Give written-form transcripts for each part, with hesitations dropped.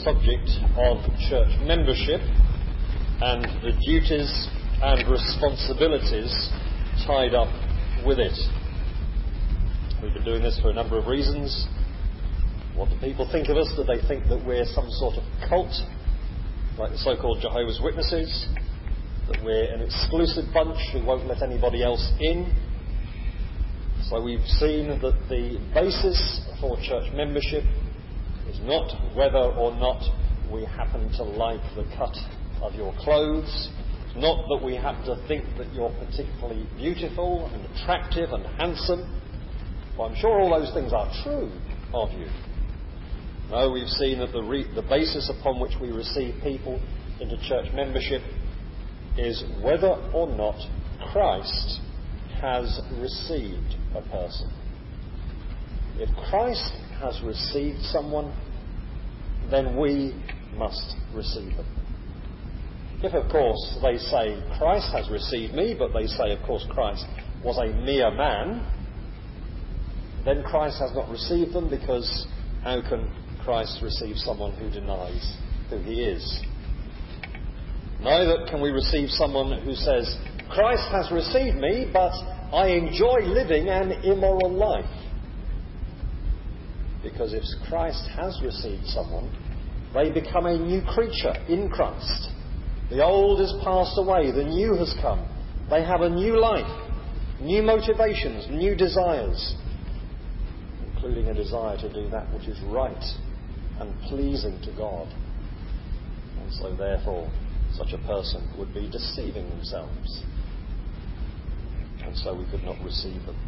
subject of church membership and the duties and responsibilities tied up with it. We've been doing this for a number of reasons. What do people think of us? Do they think that we're some sort of cult, like the so-called Jehovah's Witnesses? That we're an exclusive bunch who won't let anybody else in? So we've seen that the basis for church membership is not whether or not we happen to like the cut of your clothes. It's not that we have to think that you're particularly beautiful and attractive and handsome. Well, I'm sure all those things are true of you. No, we've seen that the basis upon which we receive people into church membership is whether or not Christ has received a person. If Christ has received someone, then we must receive them. If, of course, they say, Christ has received me, but they say, of course, Christ was a mere man, then Christ has not received them, because how can Christ receive someone who denies who he is? Neither can we receive someone who says, Christ has received me, but I enjoy living an immoral life. Because if Christ has received someone, they become a new creature in Christ. The old is passed away, the new has come. They have a new life, new motivations, new desires, including a desire to do that which is right and pleasing to God. And so therefore, such a person would be deceiving themselves. And so we could not receive them.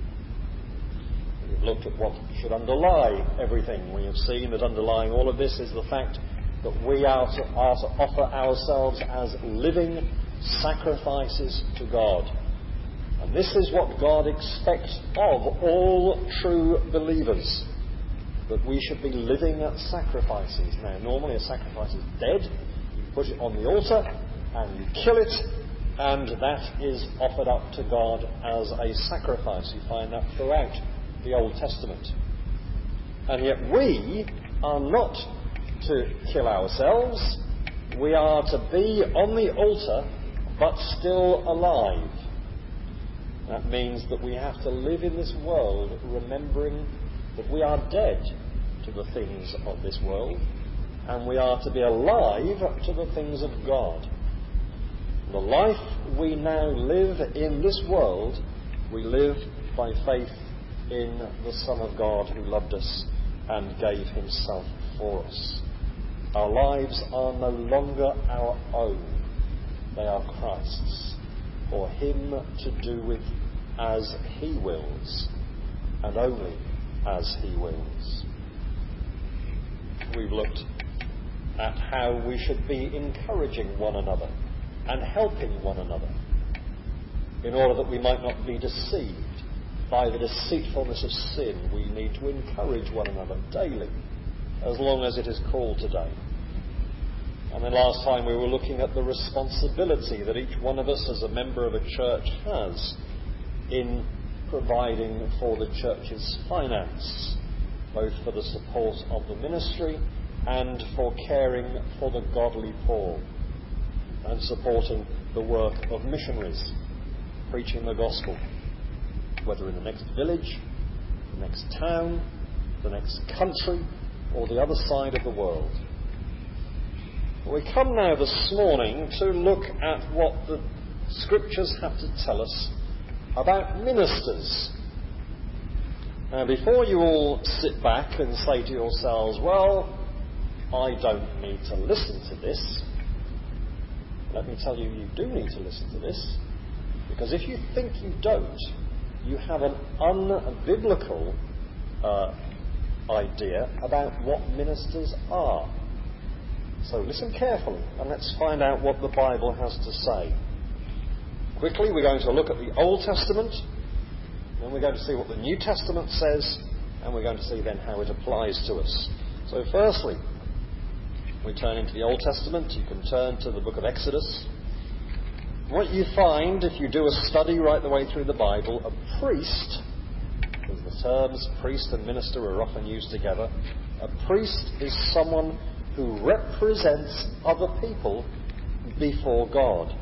We've looked at what should underlie everything. We have seen that underlying all of this is the fact that we are to offer ourselves as living sacrifices to God. And this is what God expects of all true believers, that we should be living sacrifices. Now, normally a sacrifice is dead. You put it on the altar and you kill it, and that is offered up to God as a sacrifice. You find that throughout the Old Testament. And yet we are not to kill ourselves. We are to be on the altar but still alive. That means that we have to live in this world remembering that we are dead to the things of this world, and we are to be alive to the things of God. The life we now live in this world, we live by faith in the Son of God who loved us and gave himself for us. Our lives are no longer our own. They are Christ's, for him to do with as he wills, and only as he wills. We've looked at how we should be encouraging one another and helping one another, in order that we might not be deceived by the deceitfulness of sin. We need to encourage one another daily, as long as it is called today. And then last time we were looking at the responsibility that each one of us as a member of a church has in providing for the church's finance, both for the support of the ministry and for caring for the godly poor, and supporting the work of missionaries, preaching the gospel, whether in the next village, the next town, the next country, or the other side of the world. We come now this morning to look at what the Scriptures have to tell us about ministers. Now, before you all sit back and say to yourselves, well, I don't need to listen to this, let me tell you, you do need to listen to this, because if you think you don't, you have an unbiblical idea about what ministers are. So listen carefully and let's find out what the Bible has to say. Quickly, we're going to look at the Old Testament, then we're going to see what the New Testament says, and we're going to see then how it applies to us. So firstly, we turn into the Old Testament. You can turn to the book of Exodus. What you find, if you do a study right the way through the Bible, a priest, because the terms priest and minister are often used together, a priest is someone who represents other people before God.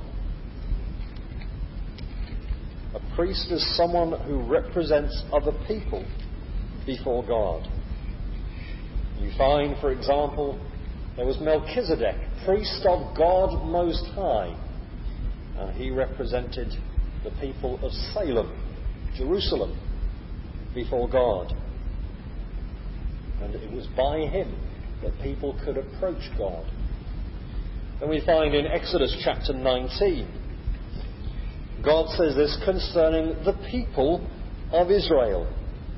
A priest is someone who represents other people before God. You find, for example, there was Melchizedek, priest of God Most High, and he represented the people of Salem, Jerusalem, before God. And it was by him that people could approach God. And we find in Exodus chapter 19, God says this concerning the people of Israel.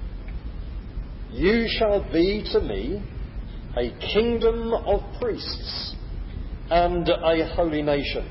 You shall be to me a kingdom of priests and a holy nation.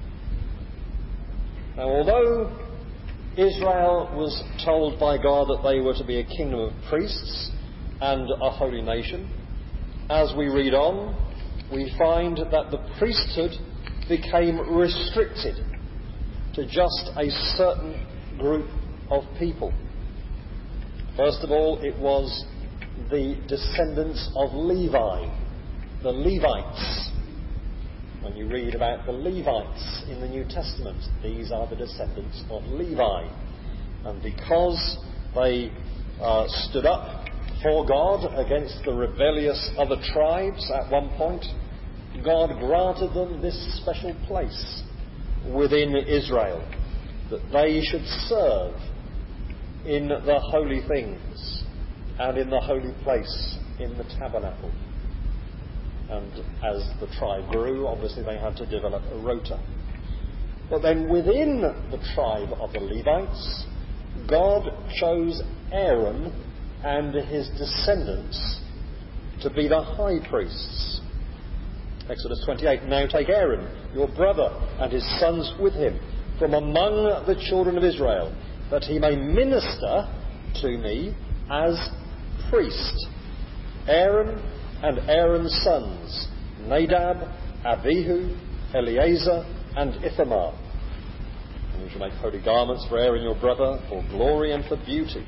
Now, although Israel was told by God that they were to be a kingdom of priests and a holy nation, as we read on, we find that the priesthood became restricted to just a certain group of people. First of all, it was the descendants of Levi, the Levites. When you read about the Levites in the New Testament, these are the descendants of Levi. And because they stood up for God against the rebellious other tribes at one point, God granted them this special place within Israel, that they should serve in the holy things and in the holy place in the tabernacle. And as the tribe grew, obviously they had to develop a rota. But then within the tribe of the Levites, God chose Aaron and his descendants to be the high priests. Exodus 28, now take Aaron, your brother, and his sons with him, from among the children of Israel, that he may minister to me as priest. Aaron and Aaron's sons, Nadab, Abihu, Eleazar, and Ithamar. And you shall make holy garments for Aaron your brother, for glory and for beauty.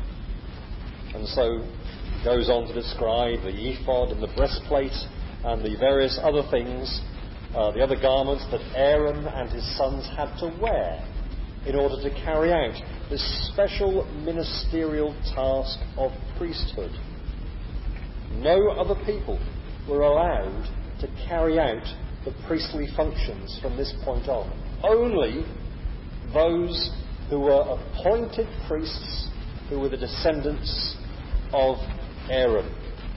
And so it goes on to describe the ephod and the breastplate and the various other things, the other garments that Aaron and his sons had to wear in order to carry out this special ministerial task of priesthood. No other people were allowed to carry out the priestly functions from this point on. Only those who were appointed priests, who were the descendants of Aaron.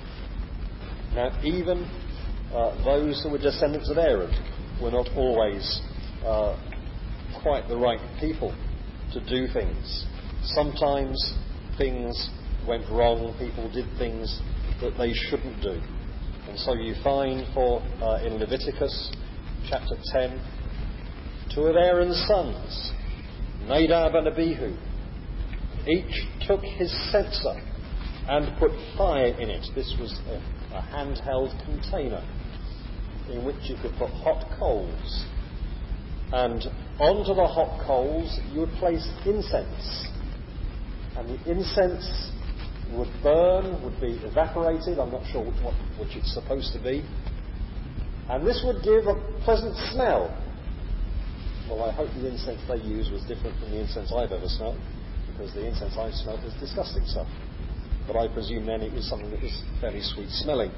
Now, even those who were descendants of Aaron were not always quite the right people to do things. Sometimes things went wrong, people did things that they shouldn't do. And so you find in Leviticus chapter 10, two of Aaron's sons, Nadab and Abihu, each took his censer and put fire in it. This was a handheld container in which you could put hot coals. And onto the hot coals you would place incense. And the incense would burn, would be evaporated. I'm not sure which it's supposed to be. And this would give a pleasant smell. Well, I hope the incense they used was different from the incense I've ever smelled, because the incense I smelled was disgusting stuff. But I presume then it was something that was fairly sweet smelling.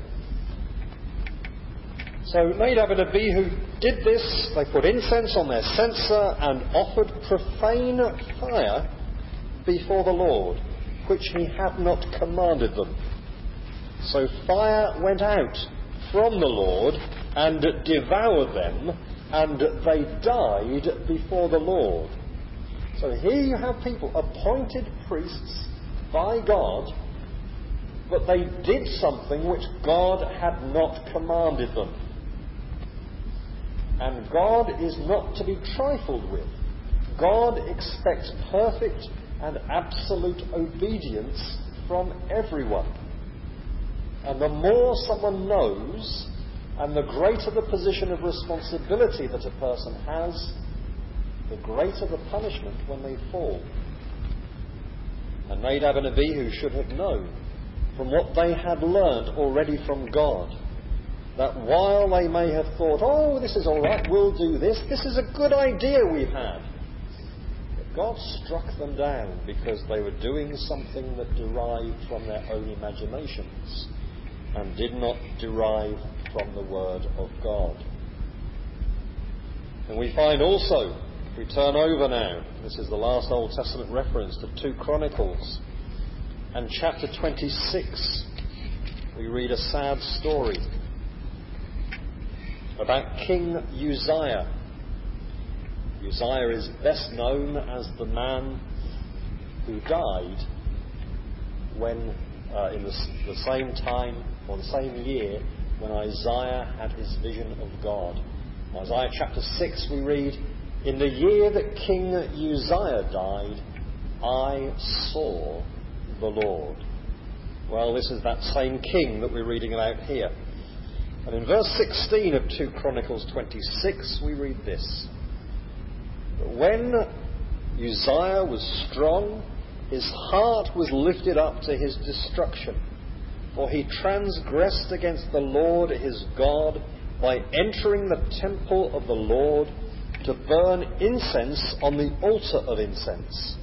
So Nadab and Abihu did this. They put incense on their censer and offered profane fire before the Lord, which he had not commanded them. So fire went out from the Lord and devoured them, and they died before the Lord. So here you have people appointed priests by God, but they did something which God had not commanded them. And God is not to be trifled with. God expects perfect and absolute obedience from everyone. And the more someone knows, and the greater the position of responsibility that a person has, the greater the punishment when they fall. And Nadab and Abihu should have known from what they had learned already from God that while they may have thought, oh, this is all right, we'll do this, this is a good idea we've had, God struck them down because they were doing something that derived from their own imaginations and did not derive from the Word of God. And we find also, if we turn over now, this is the last Old Testament reference to 2 Chronicles, and chapter 26, we read a sad story about King Uzziah. Uzziah is best known as the man who died when, in the same time or the same year when Isaiah had his vision of God. In Isaiah chapter 6 we read, "In the year that King Uzziah died, I saw the Lord." Well, this is that same king that we're reading about here. And in verse 16 of 2 Chronicles 26 we read this: "But when Uzziah was strong, his heart was lifted up to his destruction, for he transgressed against the Lord his God by entering the temple of the Lord to burn incense on the altar of incense.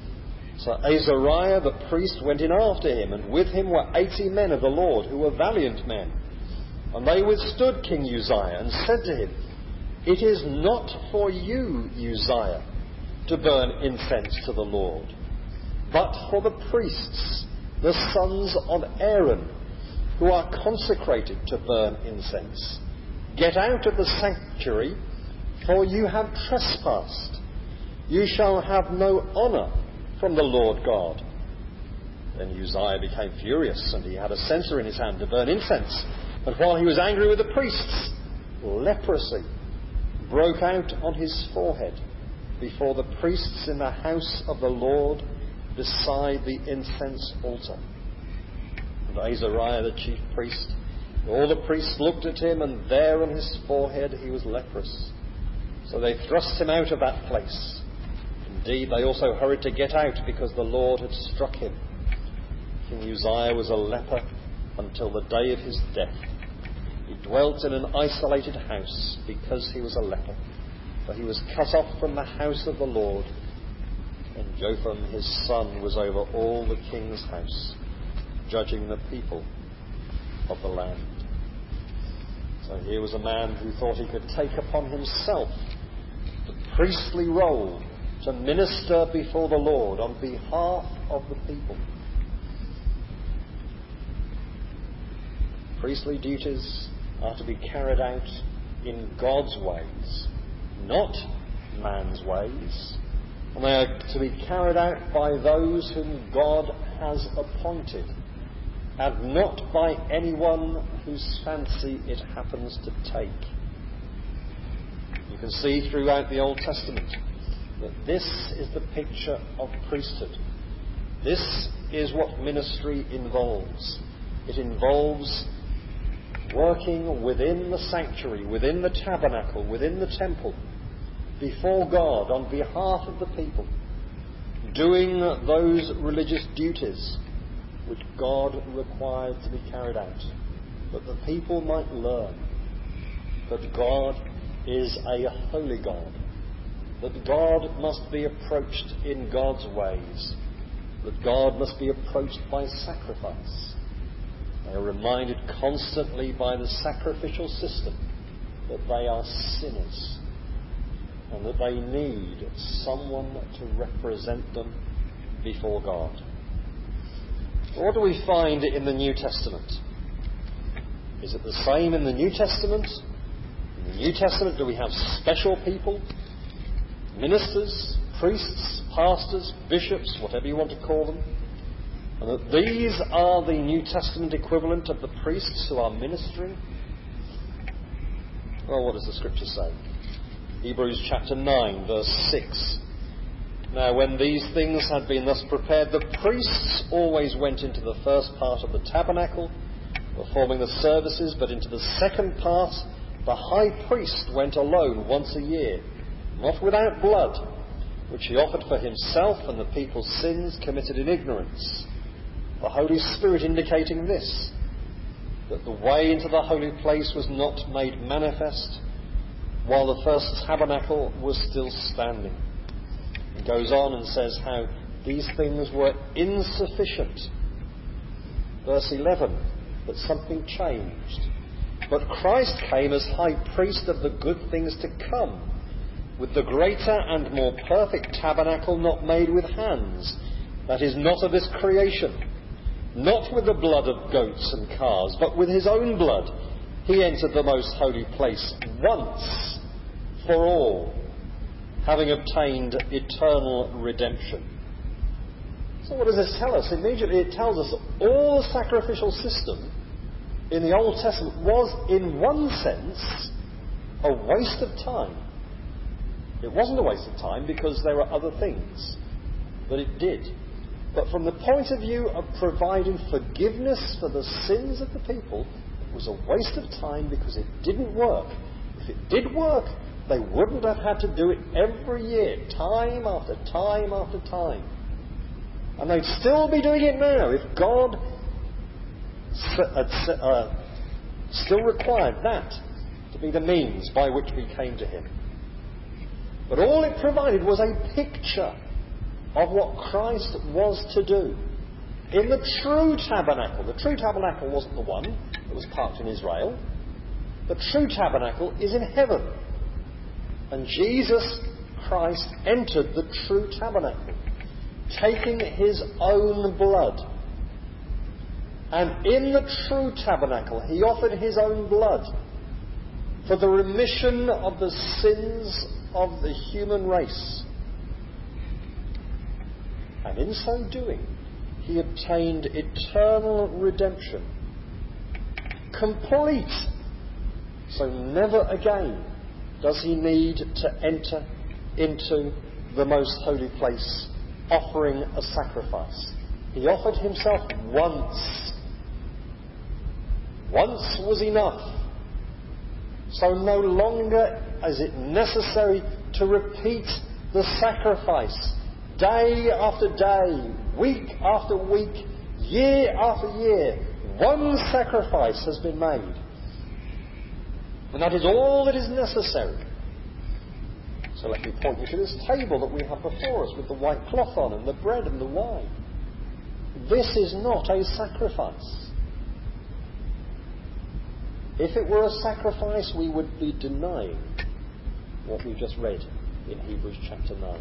So Azariah the priest went in after him, and with him were 80 men of the Lord, who were valiant men. And they withstood King Uzziah, and said to him, 'It is not for you, Uzziah, to burn incense to the Lord, but for the priests, the sons of Aaron, who are consecrated to burn incense. Get out of the sanctuary, for you have trespassed. You shall have no honour from the Lord God.' Then Uzziah became furious, and he had a censer in his hand to burn incense. And while he was angry with the priests, leprosy broke out on his forehead before the priests in the house of the Lord beside the incense altar. And Azariah the chief priest, all the priests looked at him, and there on his forehead he was leprous. So they thrust him out of that place. Indeed, they also hurried to get out, because the Lord had struck him. King Uzziah was a leper until the day of his death. He dwelt in an isolated house because he was a leper, for he was cut off from the house of the Lord. And Jotham his son was over all the king's house, judging the people of the land." So here was a man who thought he could take upon himself the priestly role to minister before the Lord on behalf of the people. Priestly duties are to be carried out in God's ways, not man's ways. And they are to be carried out by those whom God has appointed, and not by anyone whose fancy it happens to take. You can see throughout the Old Testament that this is the picture of priesthood. This is what ministry involves. It involves working within the sanctuary, within the tabernacle, within the temple, before God on behalf of the people, doing those religious duties which God required to be carried out, that the people might learn that God is a holy God, that God must be approached in God's ways, that God must be approached by sacrifice. They are reminded constantly by the sacrificial system that they are sinners and that they need someone to represent them before God. What do we find in the New Testament? Is it the same in the New Testament? In the New Testament, do we have special people, ministers, priests, pastors, bishops, whatever you want to call them? And that these are the New Testament equivalent of the priests who are ministering? Well, what does the Scripture say? Hebrews chapter 9, verse 6. "Now when these things had been thus prepared, the priests always went into the first part of the tabernacle, performing the services, but into the second part the high priest went alone once a year, not without blood, which he offered for himself and the people's sins committed in ignorance. The Holy Spirit indicating this, that the way into the holy place was not made manifest while the first tabernacle was still standing. He goes on and says how these things were insufficient. Verse 11, that something changed. But Christ came as high priest of the good things to come, with the greater and more perfect tabernacle not made with hands, that is, not of this creation, not with the blood of goats and calves, but with his own blood. He entered the most holy place once for all, having obtained eternal redemption. So what does this tell us? Immediately it tells us that all the sacrificial system in the Old Testament was, in one sense, a waste of time. It wasn't a waste of time because there were other things that it did. But from the point of view of providing forgiveness for the sins of the people, it was a waste of time because it didn't work. If it did work, they wouldn't have had to do it every year, time after time after time. And they'd still be doing it now if God still required that to be the means by which we came to him. But all it provided was a picture of what Christ was to do. In the true tabernacle wasn't the one that was parked in Israel. The true tabernacle is in heaven. And Jesus Christ entered the true tabernacle, taking his own blood. And in the true tabernacle, he offered his own blood for the remission of the sins of the human race. And in so doing, he obtained eternal redemption, complete. So never again does he need to enter into the most holy place offering a sacrifice. He offered himself once. Once was enough. So no longer is it necessary to repeat the sacrifice day after day, week after week, year after year. One sacrifice has been made. And that is all that is necessary. So let me point you to this table that we have before us with the white cloth on and the bread and the wine. This is not a sacrifice. If it were a sacrifice, we would be denying what we've just read in Hebrews chapter 9.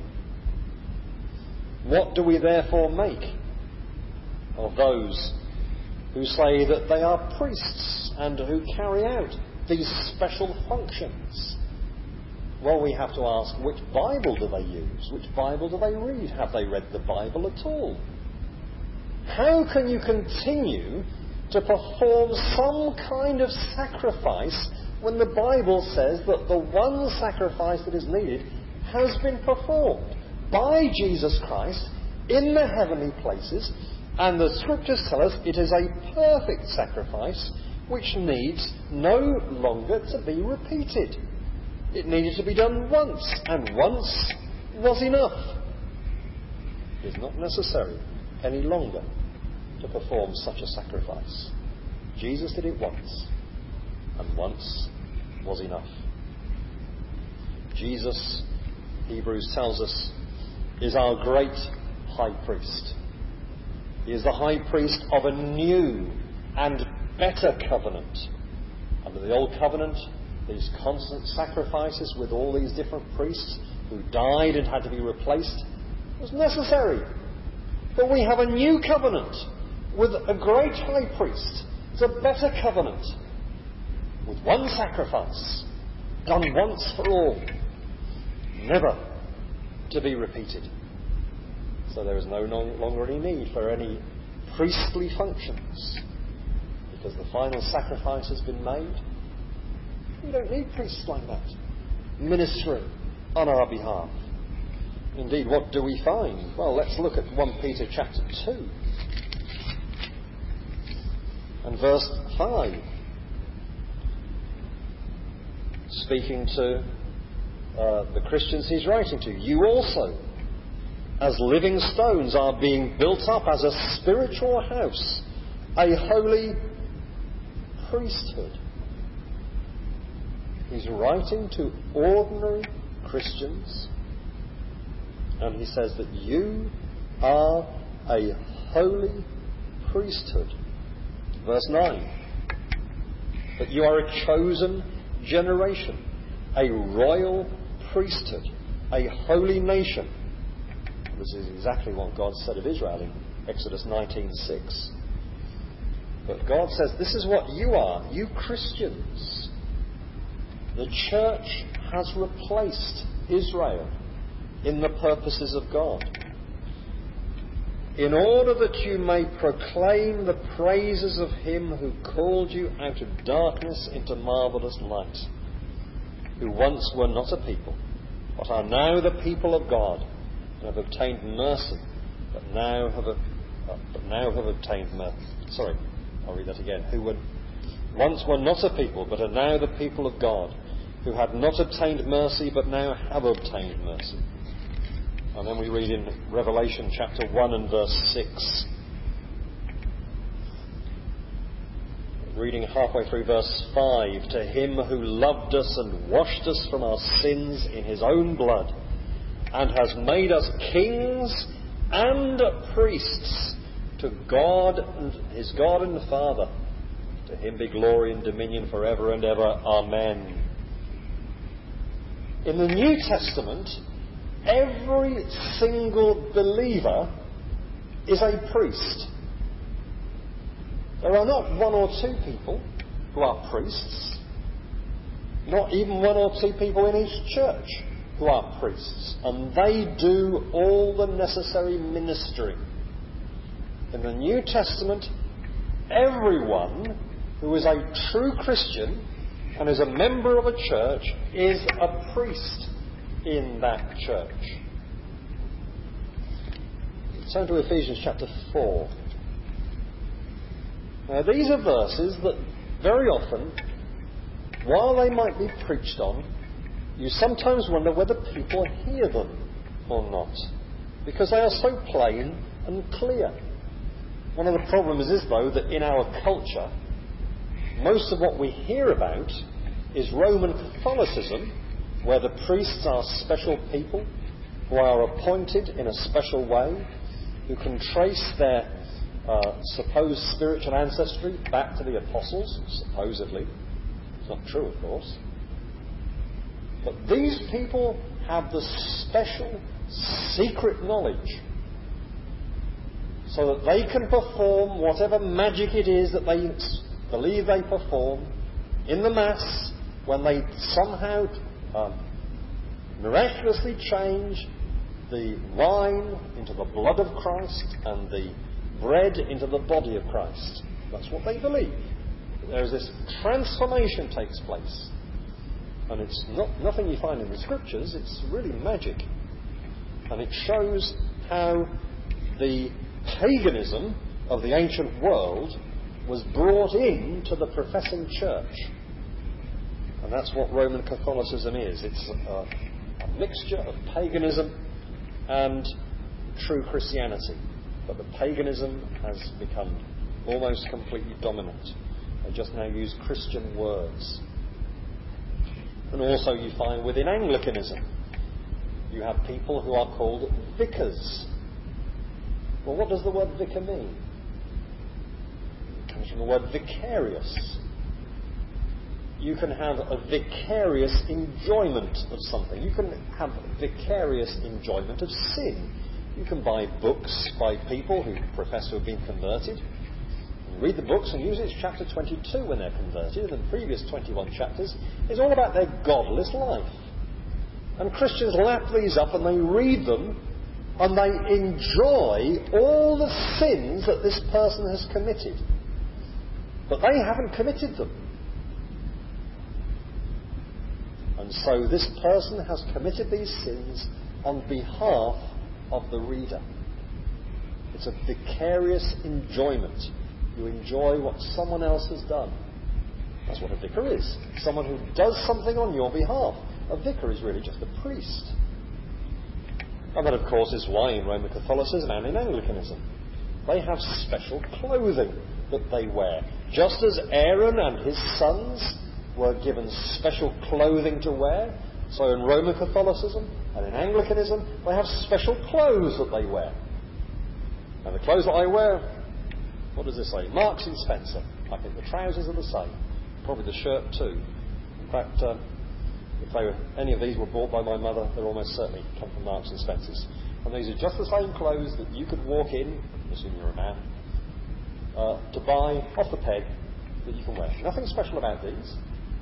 What do we therefore make of those who say that they are priests and who carry out these special functions? Well, we have to ask, which Bible do they use? Which Bible do they read? Have they read the Bible at all? How can you continue to perform some kind of sacrifice when the Bible says that the one sacrifice that is needed has been performed by Jesus Christ in the heavenly places, and the Scriptures tell us it is a perfect sacrifice which needs no longer to be repeated. It needed to be done once, and once was enough. It is not necessary any longer to perform such a sacrifice. Jesus did it once, and once was enough. Jesus, Hebrews tells us, is our great high priest. He is the high priest of a new and better covenant. Under the old covenant, these constant sacrifices with all these different priests who died and had to be replaced was necessary. But we have a new covenant with a great high priest. It's a better covenant with one sacrifice done once for all, never to be repeated. So there is no longer any need for any priestly functions, because the final sacrifice has been made. We don't need priests like that ministering on our behalf. Indeed, what do we find? Well, let's look at 1 Peter chapter 2 and verse 5. Speaking to the Christians he's writing to, you also, as living stones, are being built up as a spiritual house, a holy priesthood. He's writing to ordinary Christians, and he says that you are a holy priesthood. Verse 9. That you are a chosen generation, a royal priesthood, a holy nation. This is exactly what God said of Israel in Exodus 19:6. But God says, this is what you are, you Christians. The church has replaced Israel in the purposes of God, in order that you may proclaim the praises of him who called you out of darkness into marvellous light, who once were not a people, but are now the people of God, and have obtained mercy, but now have obtained mercy. Sorry, I'll read that again. Who once were not a people, but are now the people of God, who had not obtained mercy, but now have obtained mercy. And then we read in Revelation chapter 1 and verse 6. Reading halfway through verse 5. To him who loved us and washed us from our sins in his own blood, and has made us kings and priests to God and his God and Father. To him be glory and dominion forever and ever. Amen. In the New Testament, every single believer is a priest. There are not one or two people who are priests, not even one or two people in each church who are priests, and they do all the necessary ministering. In the New Testament, everyone who is a true Christian and is a member of a church is a priest in that church. Turn to Ephesians chapter 4. Now, these are verses that very often, while they might be preached on, you sometimes wonder whether people hear them or not, because they are so plain and clear. One of the problems is, though, that in our culture, most of what we hear about is Roman Catholicism, where the priests are special people who are appointed in a special way, who can trace their supposed spiritual ancestry back to the apostles, supposedly. It's not true, of course. But these people have the special, secret knowledge so that they can perform whatever magic it is that they believe they perform in the Mass, when they somehow miraculously change the wine into the blood of Christ and the bread into the body of Christ. That's what they believe. There is this transformation takes place. And it's nothing you find in the Scriptures, it's really magic. And it shows how the paganism of the ancient world was brought into the professing church. And that's what Roman Catholicism is. It's a mixture of paganism and true Christianity. But the paganism has become almost completely dominant. They just now use Christian words. And also you find within Anglicanism, you have people who are called vicars. Well, what does the word vicar mean? It comes from the word vicarious. You can have a vicarious enjoyment of something. You can have vicarious enjoyment of sin. You can buy books by people who profess to have been converted, and read the books, and usually it's chapter 22 when they're converted, and the previous 21 chapters is all about their godless life. And Christians lap these up and they read them, and they enjoy all the sins that this person has committed. But they haven't committed them. And so this person has committed these sins on behalf of the reader. It's a vicarious enjoyment. You enjoy what someone else has done. That's what a vicar is. Someone who does something on your behalf. A vicar is really just a priest. And that, of course, is why in Roman Catholicism and in Anglicanism they have special clothing that they wear, Just as Aaron and his sons were given special clothing to wear, so in Roman Catholicism and in Anglicanism, they have special clothes that they wear. And the clothes that I wear, what does this say? Marks and Spencer. I think the trousers are the same. Probably the shirt too. In fact, if any of these were bought by my mother, they'll almost certainly come from Marks and Spencer's. And these are just the same clothes that you could walk in, assuming you're a man, to buy off the peg that you can wear. Nothing special about these.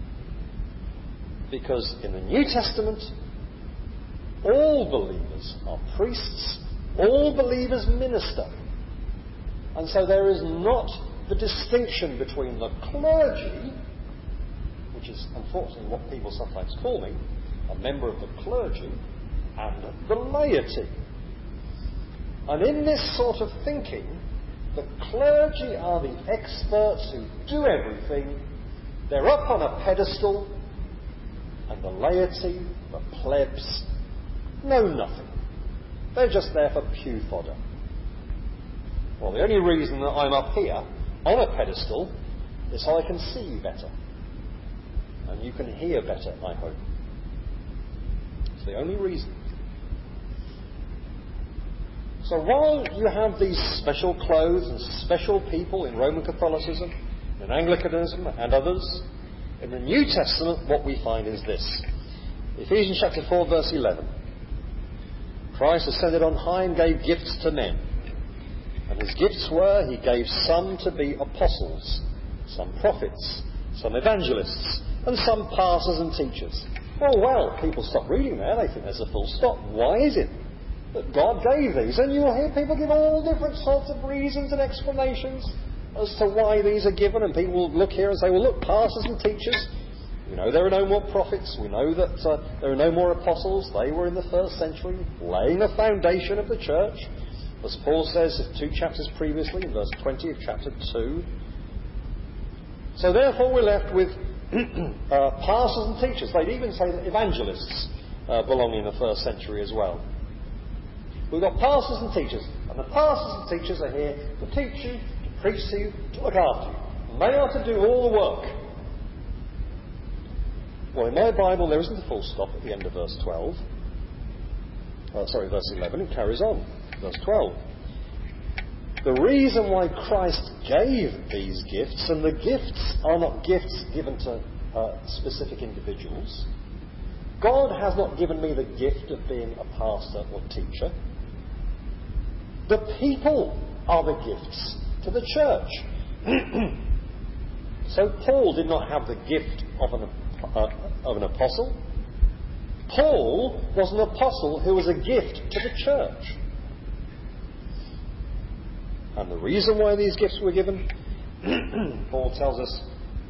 Because in the New Testament, all believers are priests, all believers minister. And so there is not the distinction between the clergy, which is unfortunately what people sometimes call me, a member of the clergy, and the laity. And in this sort of thinking, the clergy are the experts who do everything. They're up on a pedestal, and the laity, the plebs, know nothing. They're just there for pew fodder. Well, the only reason that I'm up here on a pedestal is so I can see you better. And you can hear better, I hope. It's the only reason. So while you have these special clothes and special people in Roman Catholicism, in Anglicanism and others, in the New Testament what we find is this. Ephesians chapter 4 verse 11. Christ ascended on high and gave gifts to men. And his gifts were, he gave some to be apostles, some prophets, some evangelists, and some pastors and teachers. Well, people stop reading there. They think there's a full stop. Why is it that God gave these? And you'll hear people give all different sorts of reasons and explanations as to why these are given. And people will look here and say, well, look, pastors and teachers, we know there are no more prophets. We know that there are no more apostles. They were in the first century, laying the foundation of the church. As Paul says 2 chapters previously, in verse 20 of chapter 2. So therefore we're left with pastors and teachers. They'd even say that evangelists belong in the first century as well. We've got pastors and teachers. And the pastors and teachers are here to teach you, to preach to you, to look after you. And they are to do all the work. Well, in my Bible there isn't a full stop at the end of verse 12. Verse 11. It carries on. Verse 12. The reason why Christ gave these gifts, and the gifts are not gifts given to specific individuals. God has not given me the gift of being a pastor or teacher. The people are the gifts to the church. So Paul did not have the gift of an apostle. Paul was an apostle who was a gift to the church. And the reason why these gifts were given, Paul tells us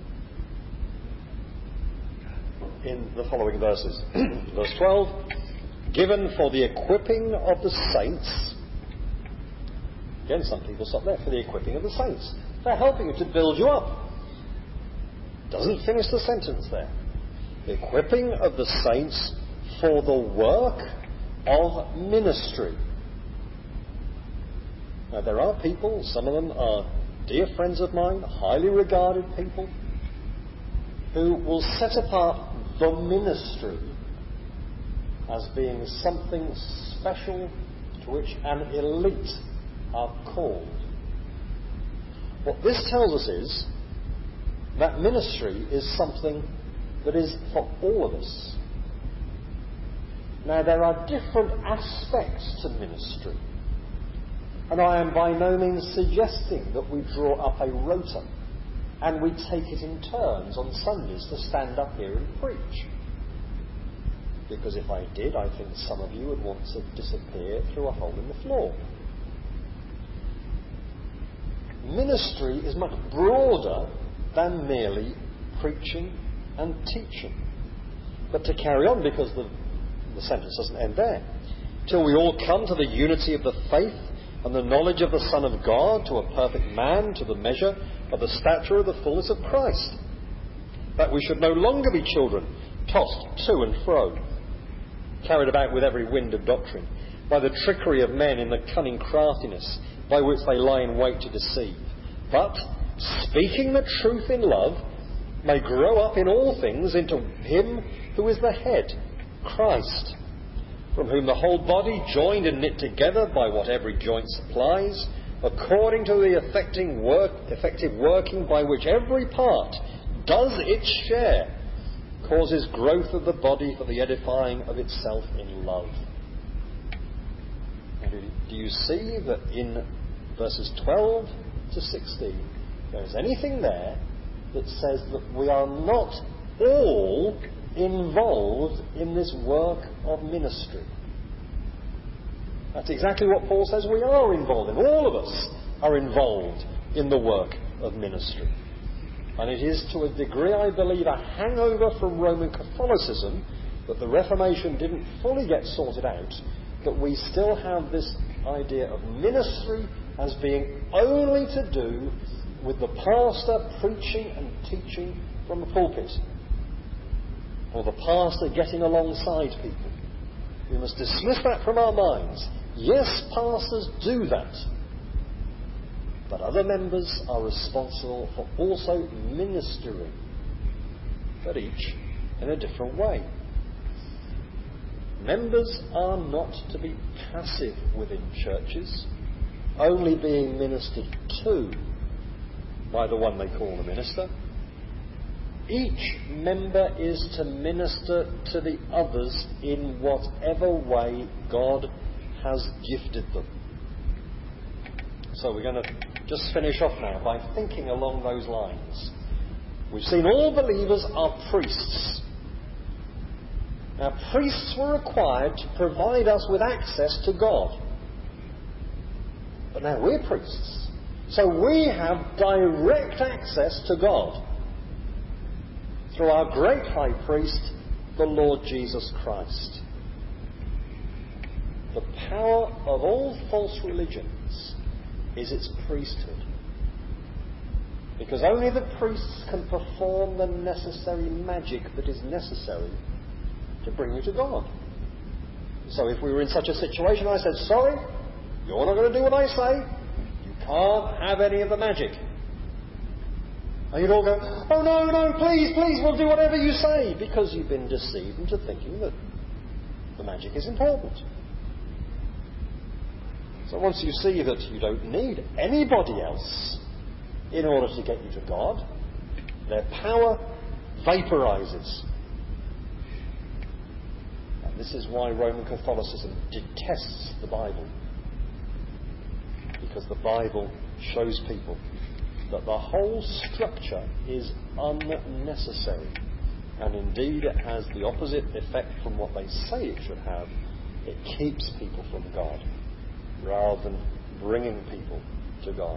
in the following verses. Verse 12, given for the equipping of the saints. Again, some people stop there. For the equipping of the saints. They're helping you to build you up. Doesn't finish the sentence there. The equipping of the saints for the work of ministry. Now, there are people, some of them are dear friends of mine, highly regarded people, who will set apart the ministry as being something special to which an elite are called. What this tells us is that ministry is something that is for all of us. Now, there are different aspects to ministry. And I am by no means suggesting that we draw up a rota and we take it in turns on Sundays to stand up here and preach. Because if I did, I think some of you would want to disappear through a hole in the floor. Ministry is much broader than merely preaching and teaching. But to carry on, because the sentence doesn't end there, till we all come to the unity of the faith and the knowledge of the Son of God, to a perfect man, to the measure of the stature of the fullness of Christ, that we should no longer be children, tossed to and fro, carried about with every wind of doctrine, by the trickery of men in the cunning craftiness by which they lie in wait to deceive, but speaking the truth in love, may grow up in all things into him who is the head, Christ, from whom the whole body, joined and knit together by what every joint supplies, according to the effective working by which every part does its share, causes growth of the body for the edifying of itself in love. Do you see that in verses 12 to 16 there is anything there that says that we are not all involved in this work of ministry? That's exactly what Paul says we are involved in. All of us are involved in the work of ministry. And it is to a degree, I believe, a hangover from Roman Catholicism that the Reformation didn't fully get sorted out, that we still have this idea of ministry as being only to do with the pastor preaching and teaching from the pulpit, or the pastor getting alongside people. We must dismiss that from our minds. Yes, pastors do that, but other members are responsible for also ministering, but each in a different way. Members are not to be passive within churches, only being ministered to by the one they call the minister. Each member is to minister to the others in whatever way God has gifted them. So we're going to just finish off now by thinking along those lines. We've seen all believers are priests. Now, priests were required to provide us with access to God. But now we're priests. So we have direct access to God through our great high priest, the Lord Jesus Christ. The power of all false religions is its priesthood. Because only the priests can perform the necessary magic that is necessary to bring you to God. So if we were in such a situation, I said, sorry, you're not going to do what I say. You can't have any of the magic. And you'd all go, oh no, please, we'll do whatever you say, because you've been deceived into thinking that the magic is important. So once you see that you don't need anybody else in order to get you to God, their power vaporizes. And this is why Roman Catholicism detests the Bible. Because the Bible shows people that the whole structure is unnecessary. And indeed it has the opposite effect from what they say it should have. It keeps people from God rather than bringing people to God.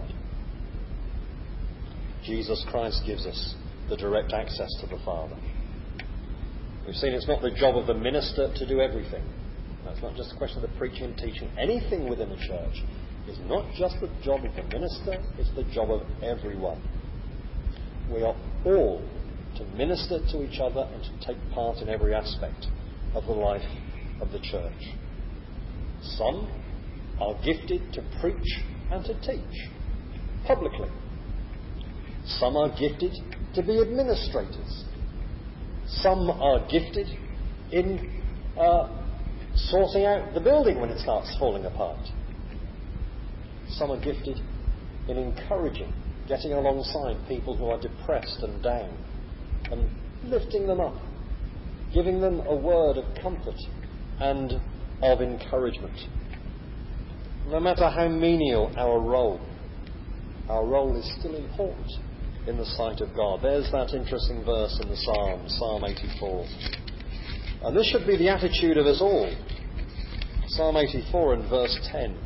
Jesus Christ gives us the direct access to the Father. We've seen it's not the job of the minister to do everything. It's not just a question of the preaching and teaching. Anything within the church is not just the job of the minister, it's the job of everyone. We are all to minister to each other and to take part in every aspect of the life of the church. Some are gifted to preach and to teach publicly. Some are gifted to be administrators. Some are gifted in sorting out the building when it starts falling apart. Some are gifted in encouraging, getting alongside people who are depressed and down, and lifting them up, giving them a word of comfort and of encouragement. No matter how menial our role is still important in the sight of God. There's that interesting verse in the Psalm, Psalm 84. And this should be the attitude of us all. Psalm 84 and verse 10.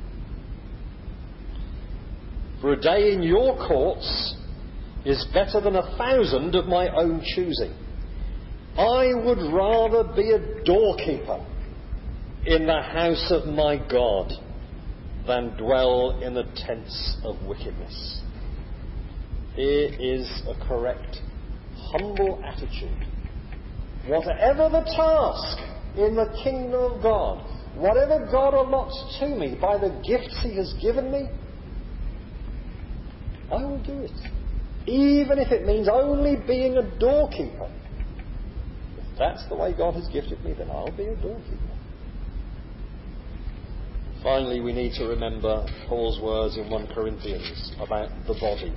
For a day in your courts is better than 1,000 of my own choosing. I would rather be a doorkeeper in the house of my God than dwell in the tents of wickedness. Here is a correct, humble attitude. Whatever the task in the kingdom of God, whatever God allots to me by the gifts He has given me, I will do it. Even if it means only being a doorkeeper. If that's the way God has gifted me, then I'll be a doorkeeper. Finally, we need to remember Paul's words in 1 Corinthians about the body.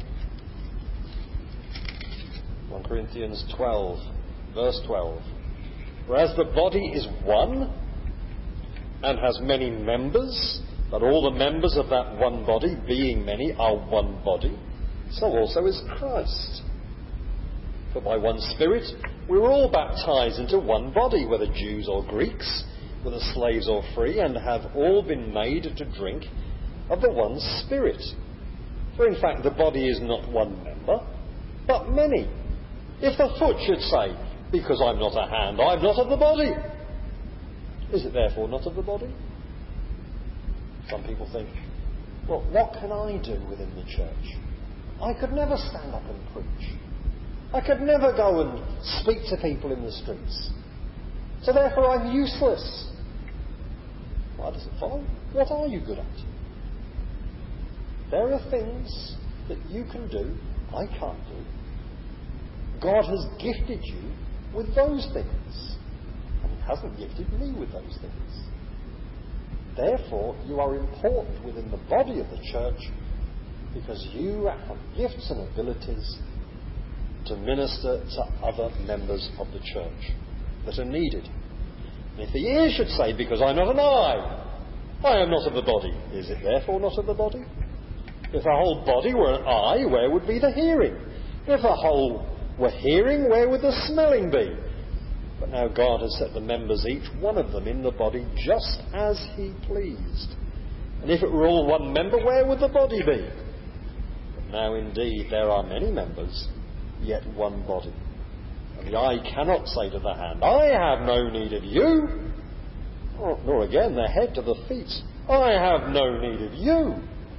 1 Corinthians 12, verse 12. Whereas the body is one and has many members, but all the members of that one body, being many, are one body, so also is Christ. For by one Spirit we were all baptized into one body, whether Jews or Greeks, whether slaves or free, and have all been made to drink of the one Spirit. For in fact the body is not one member, but many. If the foot should say, because I'm not a hand, I'm not of the body, is it therefore not of the body? Some people think, well, what can I do within the church? I could never stand up and preach. I could never go and speak to people in the streets. So therefore I'm useless. Why does it follow? What are you good at? There are things that you can do, I can't do. God has gifted you with those things. And He hasn't gifted me with those things. Therefore, you are important within the body of the church because you have gifts and abilities to minister to other members of the church that are needed. And if the ear should say, because I'm not an eye, I am not of the body, is it therefore not of the body? If the whole body were an eye, where would be the hearing? If the whole were hearing, where would the smelling be? But now God has set the members, each one of them, in the body just as He pleased. And if it were all one member, where would the body be? But now indeed there are many members, yet one body. And the eye cannot say to the hand, I have no need of you. Nor again the head to the feet, I have no need of you.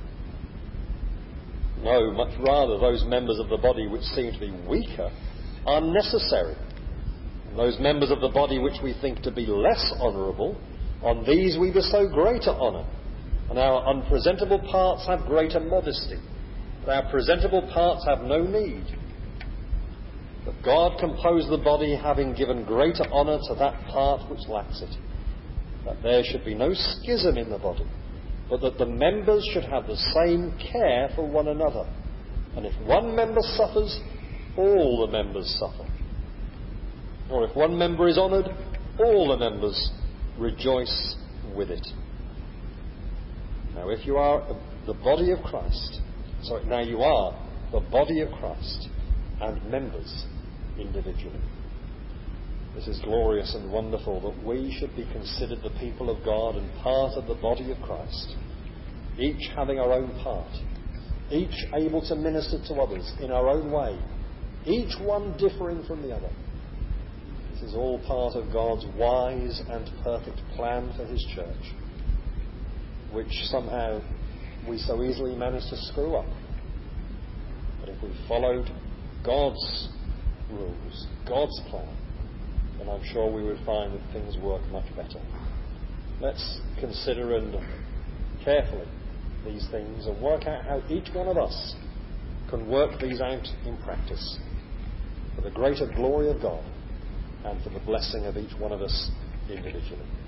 No, much rather those members of the body which seem to be weaker are necessary. And those members of the body which we think to be less honourable, on these we bestow greater honour. And our unpresentable parts have greater modesty, but our presentable parts have no need. But God composed the body, having given greater honour to that part which lacks it, that there should be no schism in the body, but that the members should have the same care for one another. And if one member suffers, all the members suffer. Or if one member is honoured, all the members rejoice with it. Now if you are the body of Christ, you are the body of Christ and members individually. This is glorious and wonderful that we should be considered the people of God and part of the body of Christ, each having our own part, each able to minister to others in our own way, each one differing from the other. This is all part of God's wise and perfect plan for His church, which somehow we so easily manage to screw up. But if we followed God's rules, God's plan, then I'm sure we would find that things work much better. Let's consider and carefully these things and work out how each one of us can work these out in practice for the greater glory of God and for the blessing of each one of us individually.